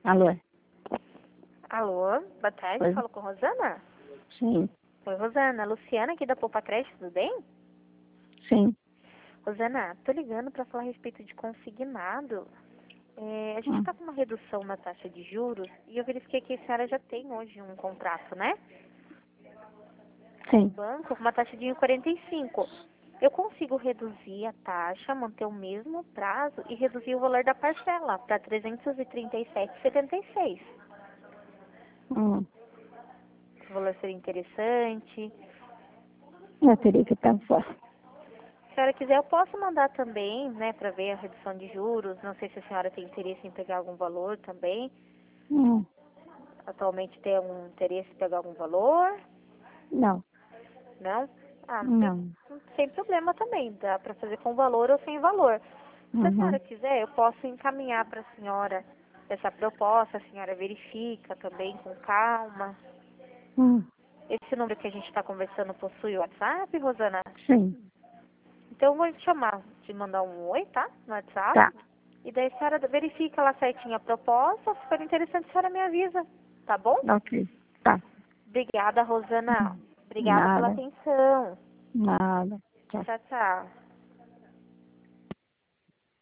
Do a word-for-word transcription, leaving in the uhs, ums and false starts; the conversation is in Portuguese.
Alô? Alô, boa tarde, Oi. falo com Rosana? Sim, Oi, Rosana, Luciana aqui da Poupa Crédito, tudo bem? sim. Rosana, tô ligando para falar a respeito de consignado. É, a gente Hum, está com uma redução na taxa de juros e eu verifiquei que a senhora já tem hoje um contrato, né? Com o sim. banco, com uma taxa de um vírgula quarenta e cinco. Eu consigo reduzir a taxa, manter o mesmo prazo e reduzir o valor da parcela para trezentos e trinta e sete vírgula setenta e seis. Hum. Esse valor seria interessante. Eu teria que pensar. Se a senhora quiser, eu posso mandar também, né, para ver a redução de juros. Não sei se a senhora tem interesse em pegar algum valor também. Hum, Atualmente tem algum interesse em pegar algum valor? não, Não? Ah, não tem, não. não tem problema também. Dá para fazer com valor ou sem valor. Se a senhora Uhum. quiser, eu posso encaminhar para a senhora essa proposta. A senhora verifica também com calma. Hum, Esse número que a gente está conversando possui o WhatsApp, Rosana? sim, Então eu vou te chamar, te mandar um oi, tá? No WhatsApp. tá. E daí a senhora verifica lá certinho a proposta. Se for interessante, a senhora me avisa. Tá bom? Ok, tá. Obrigada, Rosana. Hum, Obrigada pela Nada, atenção. nada. Tchau. Tchau, tchau.